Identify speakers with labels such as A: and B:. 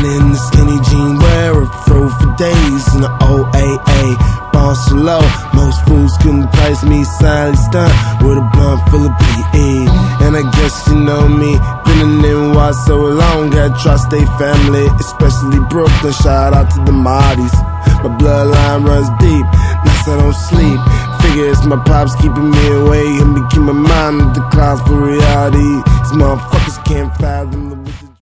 A: in the skinny jean wearer, throw for days in the OAA. Born so low, most fools couldn't price me. Silently stunt with a blunt full of PE. And I guess you know me, been in NY so long, gotta trust they family, especially Brooklyn. Shout out to the Mahdi's. My bloodline runs deep, nights I don't sleep. Figure it's my pops keeping me away and me keep my mind in the clouds for reality. These motherfuckers can't fathom the